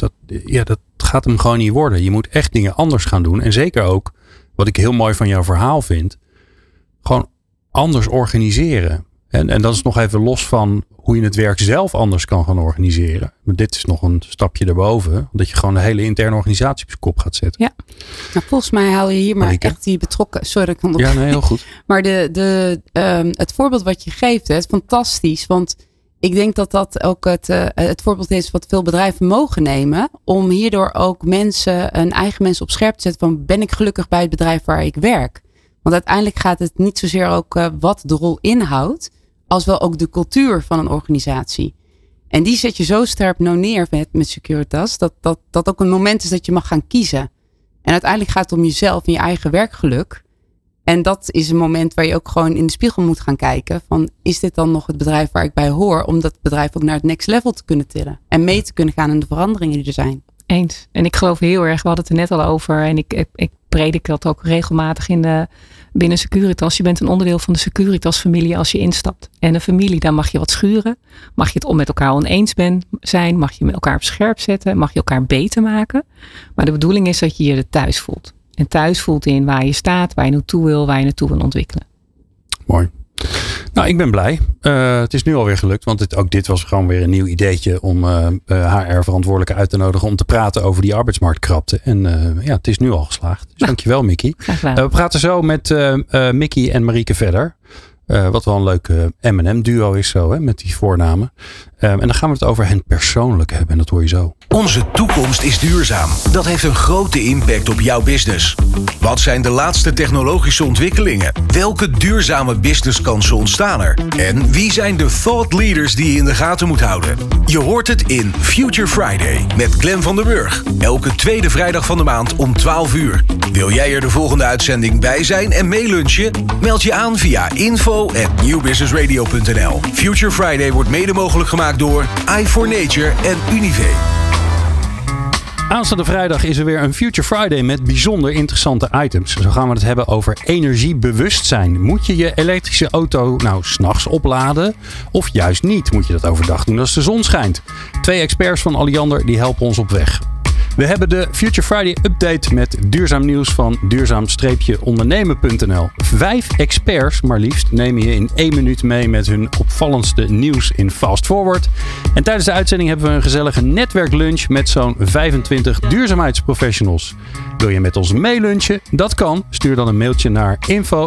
gaat hem gewoon niet worden. Je moet echt dingen anders gaan doen. En zeker ook, wat ik heel mooi van jouw verhaal vind, gewoon anders organiseren. En dat is nog even los van hoe je het werk zelf anders kan gaan organiseren. Maar dit is nog een stapje erboven. Dat je gewoon de hele interne organisatie op zijn kop gaat zetten. Ja. Nou, volgens mij hou je hier maar echt die betrokken. Sorry, ik kan nog. Ja, nee, heel goed. Maar het voorbeeld wat je geeft, is fantastisch. Want ik denk dat dat ook het voorbeeld is wat veel bedrijven mogen nemen. Om hierdoor ook hun eigen mensen op scherp te zetten van, ben ik gelukkig bij het bedrijf waar ik werk? Want uiteindelijk gaat het niet zozeer ook wat de rol inhoudt, als wel ook de cultuur van een organisatie. En die zet je zo sterk neer met Securitas, dat ook een moment is dat je mag gaan kiezen. En uiteindelijk gaat het om jezelf en je eigen werkgeluk. En dat is een moment waar je ook gewoon in de spiegel moet gaan kijken van, is dit dan nog het bedrijf waar ik bij hoor, om dat bedrijf ook naar het next level te kunnen tillen en mee te kunnen gaan in de veranderingen die er zijn. Eens. En ik geloof heel erg, we hadden het er net al over en ik predik dat ook regelmatig binnen Securitas. Je bent een onderdeel van de Securitas familie als je instapt. En een familie, daar mag je wat schuren. Mag je het met elkaar oneens zijn. Mag je met elkaar op scherp zetten. Mag je elkaar beter maken. Maar de bedoeling is dat je je er thuis voelt. En thuis voelt in waar je staat, waar je naartoe wil, waar je naartoe wil ontwikkelen. Mooi. Nou, ik ben blij. Het is nu alweer gelukt. Want ook dit was gewoon weer een nieuw ideetje om HR-verantwoordelijke uit te nodigen om te praten over die arbeidsmarktkrapte. En het is nu al geslaagd. Dus dankjewel, Mickey. Graag gedaan. We praten zo met Mickey en Marieke verder. Wat wel een leuke M&M duo is zo, hè, met die voornamen. En dan gaan we het over hen persoonlijk hebben. En dat hoor je zo. Onze toekomst is duurzaam. Dat heeft een grote impact op jouw business. Wat zijn de laatste technologische ontwikkelingen? Welke duurzame businesskansen ontstaan er? En wie zijn de thought leaders die je in de gaten moet houden? Je hoort het in Future Friday met Glenn van der Burg. Elke tweede vrijdag van de maand om 12 uur. Wil jij er de volgende uitzending bij zijn en meelunchen? Meld je aan via info@newbusinessradio.nl. Future Friday wordt mede mogelijk gemaakt door i4Nature en Unive. Aanstaande vrijdag is er weer een Future Friday met bijzonder interessante items. Zo gaan we het hebben over energiebewustzijn. Moet je je elektrische auto nou 's nachts opladen? Of juist niet? Moet je dat overdag doen als de zon schijnt? 2 experts van Alliander die helpen ons op weg. We hebben de Future Friday update met duurzaam nieuws van duurzaam-ondernemen.nl. 5 experts, maar liefst, nemen je in 1 minuut mee met hun opvallendste nieuws in Fast Forward. En tijdens de uitzending hebben we een gezellige netwerklunch met zo'n 25 duurzaamheidsprofessionals. Wil je met ons meelunchen? Dat kan. Stuur dan een mailtje naar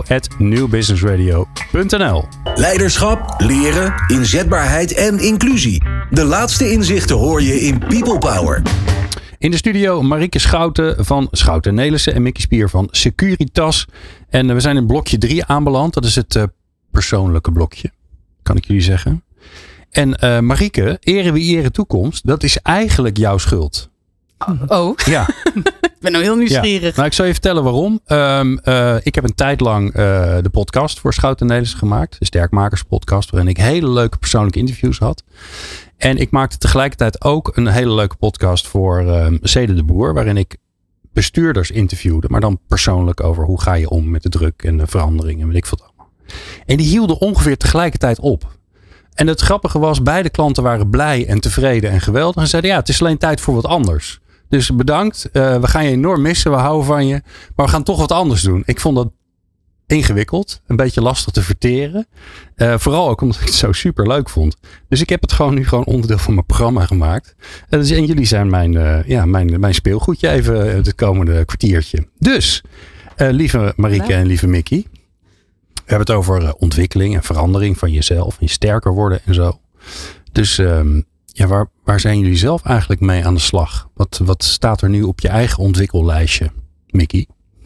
info@newbusinessradio.nl. Leiderschap, leren, inzetbaarheid en inclusie. De laatste inzichten hoor je in People Power. In de studio Marieke Schouten van Schouten Nelissen en Mickey Spier van Securitas. En we zijn in blokje 3 aanbeland. Dat is het persoonlijke blokje, kan ik jullie zeggen. En Marieke, ere wie ere toekomst, dat is eigenlijk jouw schuld. Oh. Ja. Ik ben nou heel nieuwsgierig. Ja. Nou, ik zal je vertellen waarom. Ik heb een tijd lang de podcast voor Schouten Nelissen gemaakt. De Sterkmakerspodcast, waarin ik hele leuke persoonlijke interviews had. En ik maakte tegelijkertijd ook een hele leuke podcast voor Cede de Boer. Waarin ik bestuurders interviewde. Maar dan persoonlijk over hoe ga je om met de druk en de verandering. En weet ik wat allemaal. En die hielden ongeveer tegelijkertijd op. En het grappige was, beide klanten waren blij en tevreden en geweldig. En zeiden het is alleen tijd voor wat anders. Dus bedankt. We gaan je enorm missen. We houden van je. Maar we gaan toch wat anders doen. Ik vond dat ingewikkeld. Een beetje lastig te verteren. Vooral ook omdat ik het zo super leuk vond. Dus ik heb het nu gewoon onderdeel van mijn programma gemaakt. En jullie zijn mijn speelgoedje even het komende kwartiertje. Dus, lieve Marieke en lieve Mickey. We hebben het over ontwikkeling en verandering van jezelf. En je sterker worden en zo. Dus waar zijn jullie zelf eigenlijk mee aan de slag? Wat staat er nu op je eigen ontwikkellijstje, Mickey?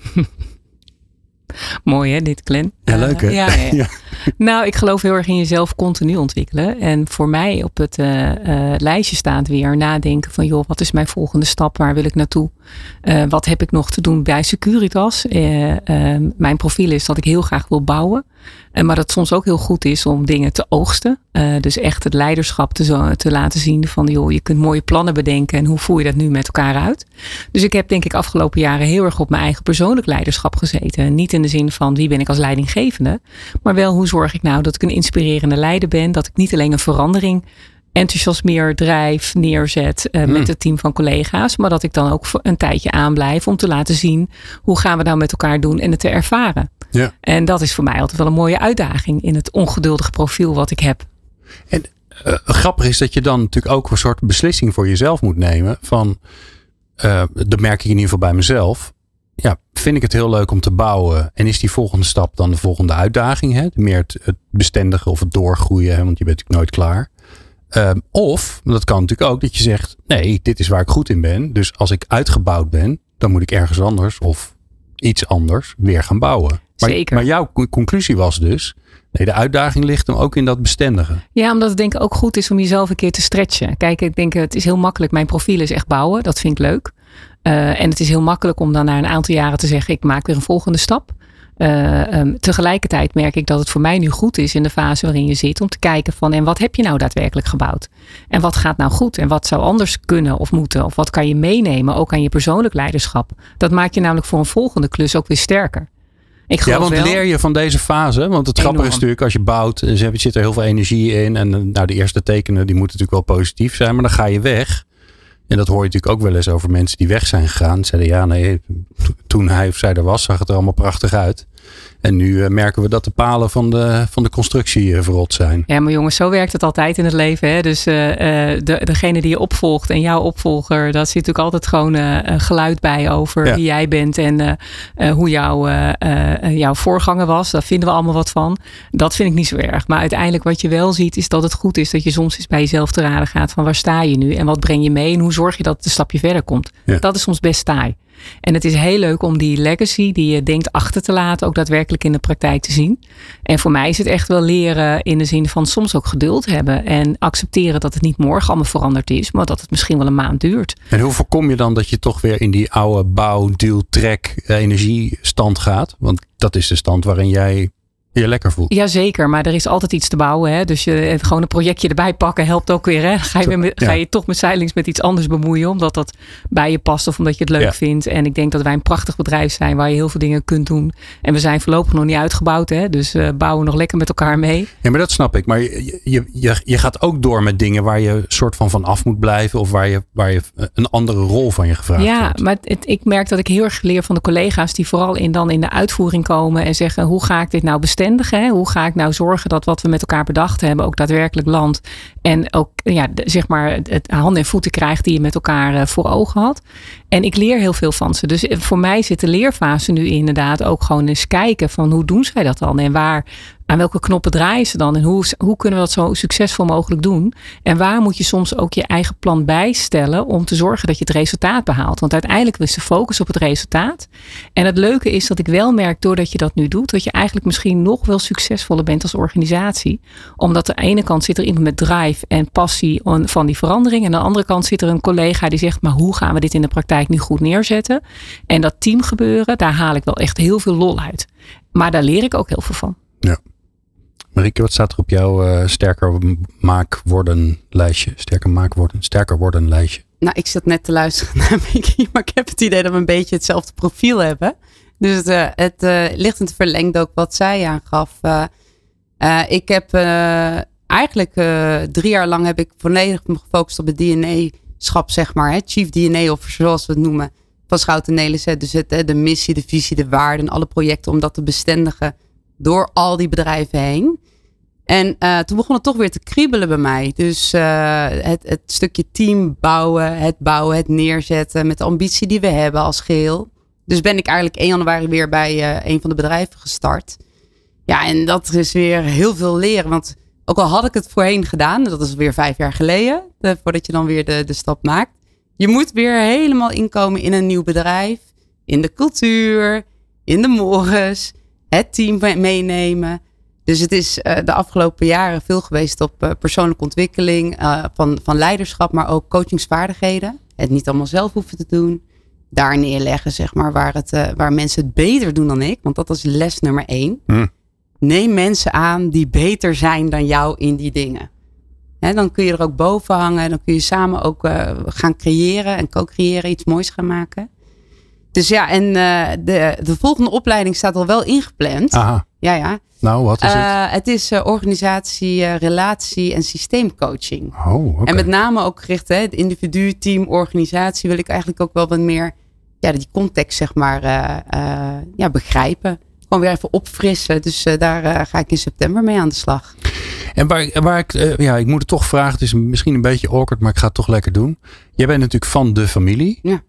Mooi hè, dit Glenn? Ja, leuk hè? Ja. Nou, ik geloof heel erg in jezelf continu ontwikkelen. En voor mij op het lijstje staat weer nadenken van joh, wat is mijn volgende stap? Waar wil ik naartoe? Wat heb ik nog te doen bij Securitas? Mijn profiel is dat ik heel graag wil bouwen. Maar dat het soms ook heel goed is om dingen te oogsten. Dus echt het leiderschap te laten zien van joh, je kunt mooie plannen bedenken en hoe voer je dat nu met elkaar uit. Dus ik heb denk ik afgelopen jaren heel erg op mijn eigen persoonlijk leiderschap gezeten. Niet in de zin van wie ben ik als leidinggevende, maar wel hoe zorg ik nou dat ik een inspirerende leider ben. Dat ik niet alleen een verandering enthousiasmeer, drijf, neerzet met het team van collega's. Maar dat ik dan ook voor een tijdje aanblijf om te laten zien hoe gaan we nou met elkaar doen en het te ervaren. Ja. En dat is voor mij altijd wel een mooie uitdaging in het ongeduldige profiel wat ik heb. En grappig is dat je dan natuurlijk ook een soort beslissing voor jezelf moet nemen van, dat merk ik in ieder geval bij mezelf. Ja, vind ik het heel leuk om te bouwen en is die volgende stap dan de volgende uitdaging? Hè? Meer het bestendigen of het doorgroeien, hè? Want je bent natuurlijk nooit klaar. Of, dat kan natuurlijk ook, dat je zegt, nee, dit is waar ik goed in ben. Dus als ik uitgebouwd ben, dan moet ik ergens anders of iets anders weer gaan bouwen. Zeker. Maar jouw conclusie was dus, nee, de uitdaging ligt hem ook in dat bestendigen. Ja, omdat het denk ik ook goed is om jezelf een keer te stretchen. Kijk, ik denk het is heel makkelijk. Mijn profiel is echt bouwen. Dat vind ik leuk. En het is heel makkelijk om dan na een aantal jaren te zeggen, ik maak weer een volgende stap. Tegelijkertijd merk ik dat het voor mij nu goed is in de fase waarin je zit om te kijken van en wat heb je nou daadwerkelijk gebouwd? En wat gaat nou goed? En wat zou anders kunnen of moeten? Of wat kan je meenemen ook aan je persoonlijk leiderschap? Dat maakt je namelijk voor een volgende klus ook weer sterker. Leer je van deze fase? Want het grappige is natuurlijk, als je bouwt, zit er heel veel energie in. En de eerste tekenen, die moeten natuurlijk wel positief zijn. Maar dan ga je weg. En dat hoor je natuurlijk ook wel eens over mensen die weg zijn gegaan. Zeiden toen hij of zij er was, zag het er allemaal prachtig uit. En nu merken we dat de palen van de constructie verrot zijn. Ja, maar jongens, zo werkt het altijd in het leven. Hè? Dus degene die je opvolgt en jouw opvolger, daar zit natuurlijk altijd gewoon geluid bij over wie jij bent en hoe jouw voorganger was. Daar vinden we allemaal wat van. Dat vind ik niet zo erg. Maar uiteindelijk wat je wel ziet is dat het goed is dat je soms eens bij jezelf te raden gaat van waar sta je nu en wat breng je mee en hoe zorg je dat het een stapje verder komt. Ja. Dat is soms best taai. En het is heel leuk om die legacy die je denkt achter te laten ook daadwerkelijk in de praktijk te zien. En voor mij is het echt wel leren in de zin van soms ook geduld hebben. En accepteren dat het niet morgen allemaal veranderd is. Maar dat het misschien wel een maand duurt. En hoe voorkom je dan dat je toch weer in die oude bouw, duw, trek, energiestand gaat? Want dat is de stand waarin jij je lekker voelt. Jazeker, maar er is altijd iets te bouwen. Hè? Dus gewoon een projectje erbij pakken helpt ook weer. Hè? Ga je toch met Zijlings met iets anders bemoeien. Omdat dat bij je past of omdat je het leuk vindt. En ik denk dat wij een prachtig bedrijf zijn waar je heel veel dingen kunt doen. En we zijn voorlopig nog niet uitgebouwd. Hè? Dus bouwen nog lekker met elkaar mee. Ja, maar dat snap ik. Maar je gaat ook door met dingen waar je soort van af moet blijven. Of waar je een andere rol van je gevraagd wordt. Ja, maar ik merk dat ik heel erg leer van de collega's die vooral in de uitvoering komen. En zeggen, hoe ga ik dit nou bestendigen? Hè? Hoe ga ik nou zorgen dat wat we met elkaar bedacht hebben ook daadwerkelijk landt. En ook zeg maar het handen en voeten krijgt die je met elkaar voor ogen had. En ik leer heel veel van ze. Dus voor mij zit de leerfase nu inderdaad ook gewoon eens kijken van hoe doen zij dat dan? En aan welke knoppen draaien ze dan? En hoe kunnen we dat zo succesvol mogelijk doen? En waar moet je soms ook je eigen plan bijstellen om te zorgen dat je het resultaat behaalt? Want uiteindelijk is de focus op het resultaat. En het leuke is dat ik wel merk doordat je dat nu doet, dat je eigenlijk misschien nog wel succesvoller bent als organisatie. Omdat aan de ene kant zit er iemand met drive en passie van die verandering. En aan de andere kant zit er een collega die zegt, maar hoe gaan we dit in de praktijk nu goed neerzetten? En dat teamgebeuren, daar haal ik wel echt heel veel lol uit. Maar daar leer ik ook heel veel van. Ja. Marieke, wat staat er op jouw sterker worden lijstje? Nou, ik zat net te luisteren naar Mickey, maar ik heb het idee dat we een beetje hetzelfde profiel hebben. Dus het ligt in het verlengde ook wat zij aangaf. Ik heb eigenlijk 3 jaar lang heb ik volledig me gefocust op het DNA-schap, zeg maar. Hè? Chief DNA Officer, zoals we het noemen, van Schouten Nelissen. Dus de missie, de visie, de waarden en alle projecten om dat te bestendigen door al die bedrijven heen. En toen begon het toch weer te kriebelen bij mij. Dus het stukje team bouwen, het neerzetten met de ambitie die we hebben als geheel. Dus ben ik eigenlijk 1 januari weer bij een van de bedrijven gestart. Ja, en dat is weer heel veel leren. Want ook al had ik het voorheen gedaan, dat is weer 5 jaar geleden, voordat je dan weer de stap maakt. Je moet weer helemaal inkomen in een nieuw bedrijf, in de cultuur, in de morgens, het team meenemen. Dus het is de afgelopen jaren veel geweest op persoonlijke ontwikkeling, van leiderschap, maar ook coachingsvaardigheden. Het niet allemaal zelf hoeven te doen. Daar neerleggen, zeg maar, waar mensen het beter doen dan ik. Want dat is les nummer 1. Neem mensen aan die beter zijn dan jou in die dingen. Hè, dan kun je er ook boven hangen. Dan kun je samen ook gaan creëren en co-creëren, iets moois gaan maken. Dus ja, en de volgende opleiding staat al wel ingepland. Aha. Ja. Nou, wat is het? Het is organisatie, relatie en systeemcoaching. Oh, okay. En met name ook gericht, het individu, team, organisatie, wil ik eigenlijk ook wel wat meer die context, zeg maar, begrijpen. Gewoon weer even opfrissen. Dus daar ga ik in september mee aan de slag. En waar ik moet het toch vragen. Het is misschien een beetje awkward, maar ik ga het toch lekker doen. Jij bent natuurlijk van de familie. Ja.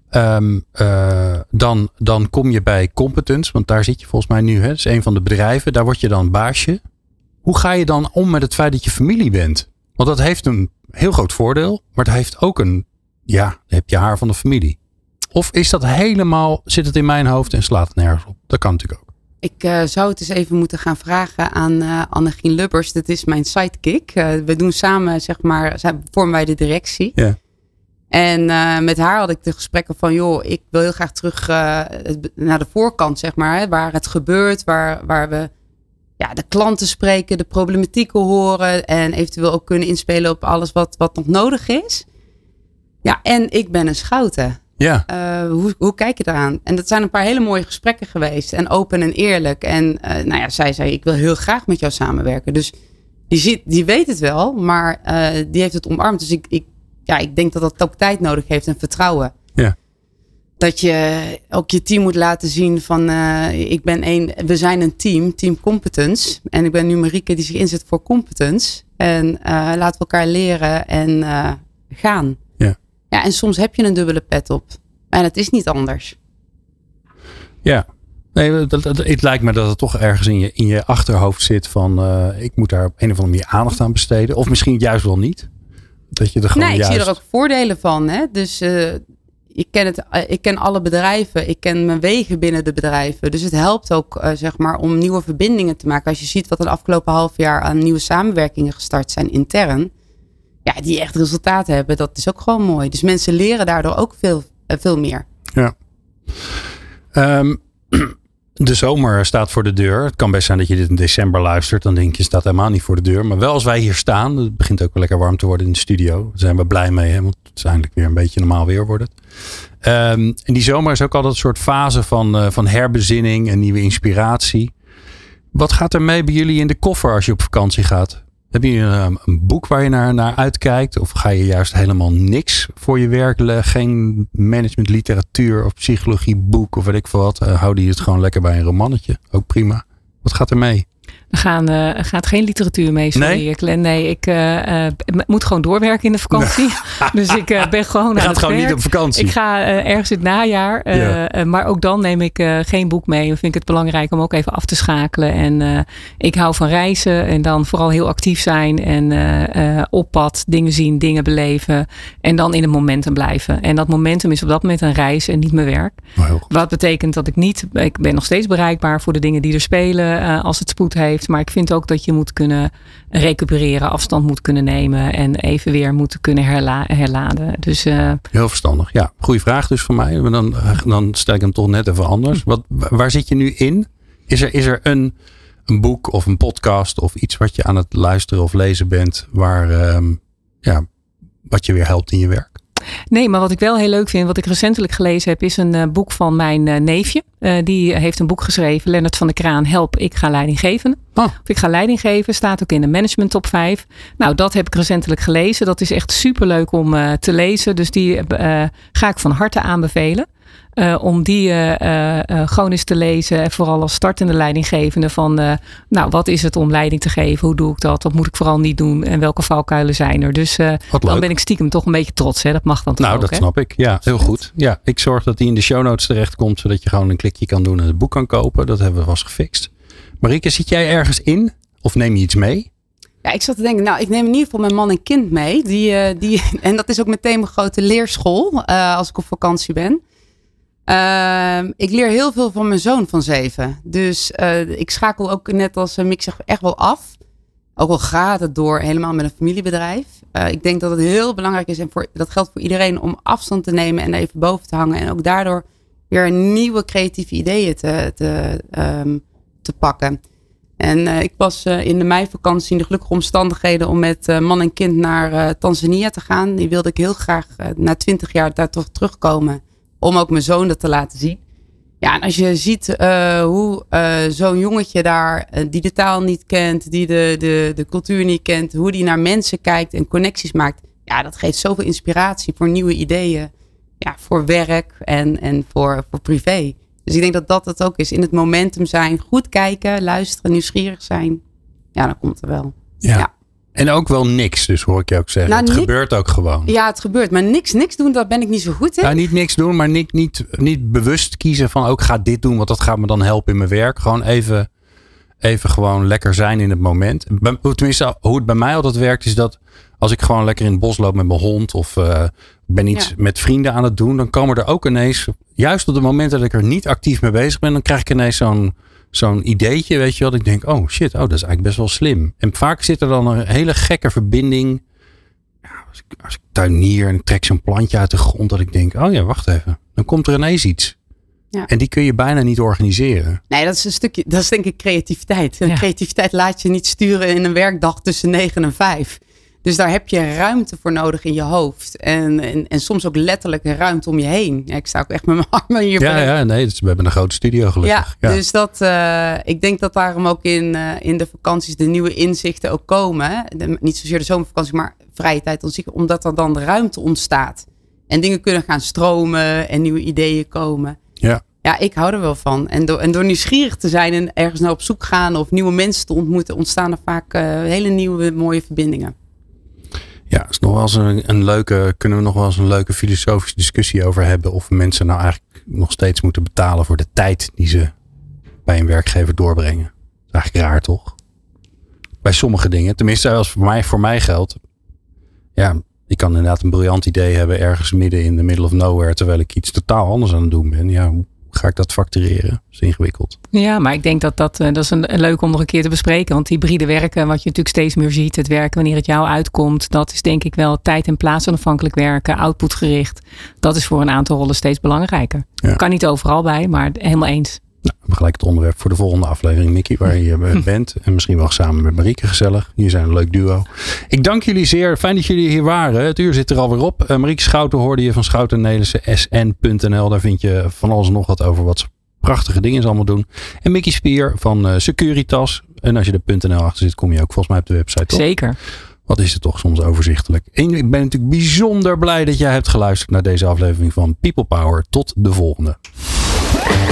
Dan kom je bij Competence, want daar zit je volgens mij nu. Hè? Dat is een van de bedrijven. Daar word je dan baasje. Hoe ga je dan om met het feit dat je familie bent? Want dat heeft een heel groot voordeel, maar het heeft ook dan heb je haar van de familie. Of is dat helemaal, zit het in mijn hoofd en slaat het nergens op? Dat kan natuurlijk ook. Ik zou het eens even moeten gaan vragen aan Annegien Lubbers. Dat is mijn sidekick. We doen samen, zeg maar, vormen wij de directie. Ja. En met haar had ik de gesprekken van, ik wil heel graag terug naar de voorkant, zeg maar. Hè, waar het gebeurt, waar we de klanten spreken, de problematieken horen. En eventueel ook kunnen inspelen op alles wat nog nodig is. Ja, en ik ben een Schouten. Ja. Hoe kijk je eraan? En dat zijn een paar hele mooie gesprekken geweest. En open en eerlijk. En zij zei, ik wil heel graag met jou samenwerken. Dus die weet het wel, maar die heeft het omarmd. Dus ik denk dat dat ook tijd nodig heeft en vertrouwen. Ja. Dat je ook je team moet laten zien van we zijn een team competence. En ik ben nu Marieke die zich inzet voor competence. En laten we elkaar leren en gaan. Ja. Ja, en soms heb je een dubbele pet op. En het is niet anders. Ja. Nee, het lijkt me dat het toch ergens in je achterhoofd zit van ik moet daar op een of andere manier aandacht aan besteden. Of misschien juist wel niet. Dat je er gewoon ik zie er ook voordelen van. Hè? Dus ik ken alle bedrijven. Ik ken mijn wegen binnen de bedrijven. Dus het helpt ook om nieuwe verbindingen te maken. Als je ziet wat er de afgelopen half jaar aan nieuwe samenwerkingen gestart zijn intern. Ja, die echt resultaat hebben. Dat is ook gewoon mooi. Dus mensen leren daardoor ook veel meer. Ja. De zomer staat voor de deur. Het kan best zijn dat je dit in december luistert. Dan denk je, staat helemaal niet voor de deur. Maar wel als wij hier staan. Het begint ook wel lekker warm te worden in de studio. Daar zijn we blij mee. Hè? Want het is eigenlijk weer een beetje normaal weer wordt het. En die zomer is ook altijd een soort fase van herbezinning en nieuwe inspiratie. Wat gaat er mee bij jullie in de koffer als je op vakantie gaat? Heb je een boek waar je naar uitkijkt? Of ga je juist helemaal niks voor je werk leggen? Geen management literatuur of psychologieboek of weet ik veel wat. Houden je het gewoon lekker bij een romannetje? Ook prima. Wat gaat er mee? Er gaat geen literatuur mee, sorry. Nee, ik moet gewoon doorwerken in de vakantie. Dus ik ben gewoon aan het werk. Gewoon niet op vakantie. Ik ga ergens in het najaar. Maar ook dan neem ik geen boek mee. Dan vind ik het belangrijk om ook even af te schakelen. En ik hou van reizen. En dan vooral heel actief zijn. En op pad dingen zien, dingen beleven. En dan in het momentum blijven. En dat momentum is op dat moment een reis en niet mijn werk. Wat betekent dat ik ben nog steeds bereikbaar voor de dingen die er spelen. Als het spoed heeft. Maar ik vind ook dat je moet kunnen recupereren, afstand moet kunnen nemen en even weer moet kunnen herladen. Dus, heel verstandig. Ja, goede vraag dus van mij. Maar dan stel ik hem toch net even anders. Waar zit je nu in? Is er een boek of een podcast of iets wat je aan het luisteren of lezen bent wat je weer helpt in je werk? Nee, maar wat ik wel heel leuk vind, wat ik recentelijk gelezen heb, is een boek van mijn neefje. Die heeft een boek geschreven, Lennart van der Kraan, Help, ik ga leiding geven. Of ik ga leiding geven, staat ook in de management top 5. Nou, dat heb ik recentelijk gelezen. Dat is echt superleuk om te lezen. Dus die ga ik van harte aanbevelen. Om die gewoon eens te lezen. En vooral als startende leidinggevende van wat is het om leiding te geven? Hoe doe ik dat? Wat moet ik vooral niet doen? En welke valkuilen zijn er? Dus dan ben ik stiekem toch een beetje trots. Hè? Dat mag dan toch ook. Nou, dat snap ik. Ja, heel goed. Ja, ik zorg dat die in de show notes terecht komt. Zodat je gewoon een klikje kan doen en het boek kan kopen. Dat hebben we vast gefixt. Marieke, zit jij ergens in? Of neem je iets mee? Ja, ik zat te denken, ik neem in ieder geval mijn man en kind mee. En dat is ook meteen mijn grote leerschool als ik op vakantie ben. Ik leer heel veel van mijn zoon van 7. Dus ik schakel ook net als Mick zegt echt wel af. Ook al gaat het door helemaal met een familiebedrijf. Ik denk dat het heel belangrijk is en dat geldt voor iedereen om afstand te nemen en even boven te hangen. En ook daardoor weer nieuwe creatieve ideeën te pakken. En ik was in de meivakantie in de gelukkige omstandigheden om met man en kind naar Tanzania te gaan. Die wilde ik heel graag na 20 jaar daar toch terugkomen. Om ook mijn zoon dat te laten zien. Ja, en als je ziet hoe zo'n jongetje daar, die de taal niet kent, die de cultuur niet kent, hoe die naar mensen kijkt en connecties maakt. Ja, dat geeft zoveel inspiratie voor nieuwe ideeën. Ja, voor werk en voor privé. Dus ik denk dat het ook is. In het momentum zijn, goed kijken, luisteren, nieuwsgierig zijn. Ja, dan komt er wel. Ja. En ook wel niks, dus hoor ik je ook zeggen. Het gebeurt ook gewoon. Ja, het gebeurt. Maar niks doen, daar ben ik niet zo goed in. Ja, niet niks doen, maar niet bewust kiezen van ook ga dit doen, want dat gaat me dan helpen in mijn werk. Gewoon even gewoon lekker zijn in het moment. Tenminste, hoe het bij mij altijd werkt is dat als ik gewoon lekker in het bos loop met mijn hond of ben iets met vrienden aan het doen, dan komen er ook ineens, juist op het moment dat ik er niet actief mee bezig ben, dan krijg ik ineens zo'n ideetje, weet je wat? Ik denk, oh shit, dat is eigenlijk best wel slim. En vaak zit er dan een hele gekke verbinding. Ja, als ik tuinier en ik trek zo'n plantje uit de grond, dat ik denk, oh ja, wacht even. Dan komt er ineens iets. Ja. En die kun je bijna niet organiseren. Nee, dat is een stukje, dat is denk ik creativiteit. En creativiteit laat je niet sturen in een werkdag tussen 9 en 5. Dus daar heb je ruimte voor nodig in je hoofd. En soms ook letterlijk een ruimte om je heen. Ja, ik sta ook echt met mijn armen hier. We hebben een grote studio gelukkig. Ja. Dus ik denk dat daarom ook in de vakanties de nieuwe inzichten ook komen. Niet zozeer de zomervakantie, maar vrije tijd. Omdat er dan ruimte ontstaat. En dingen kunnen gaan stromen en nieuwe ideeën komen. Ja. Ja, ik hou er wel van. En door nieuwsgierig te zijn en ergens naar op zoek gaan of nieuwe mensen te ontmoeten, ontstaan er vaak hele nieuwe mooie verbindingen. Ja, is nog wel eens kunnen we nog wel eens een leuke filosofische discussie over hebben of mensen nou eigenlijk nog steeds moeten betalen voor de tijd die ze bij een werkgever doorbrengen. Dat is eigenlijk raar, toch? Bij sommige dingen. Tenminste, als voor mij geldt. Ja, ik kan inderdaad een briljant idee hebben ergens midden in the middle of nowhere, terwijl ik iets totaal anders aan het doen ben. Ja, hoe ga ik dat factureren? Dat is ingewikkeld. Ja, maar ik denk dat is een leuk om nog een keer te bespreken. Want hybride werken, wat je natuurlijk steeds meer ziet, het werken wanneer het jou uitkomt, dat is denk ik wel tijd en plaatsonafhankelijk werken, outputgericht. Dat is voor een aantal rollen steeds belangrijker. Ja. Kan niet overal bij, maar helemaal eens. Nou, we hebben gelijk het onderwerp voor de volgende aflevering, Mickey, waar je bent. En misschien wel samen met Marieke gezellig. Jullie zijn een leuk duo. Ik dank jullie zeer. Fijn dat jullie hier waren. Het uur zit er alweer op. Marieke Schouten hoorde je van Schouten Nelissen, sn.nl. Daar vind je van alles en nog wat over wat ze prachtige dingen allemaal doen. En Mickey Spier van Securitas. En als je er .nl achter zit, kom je ook volgens mij op de website, toch? Zeker. Wat is het toch soms overzichtelijk. En ik ben natuurlijk bijzonder blij dat jij hebt geluisterd naar deze aflevering van People Power. Tot de volgende.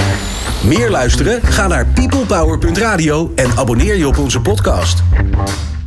Meer luisteren? Ga naar peoplepower.radio en abonneer je op onze podcast.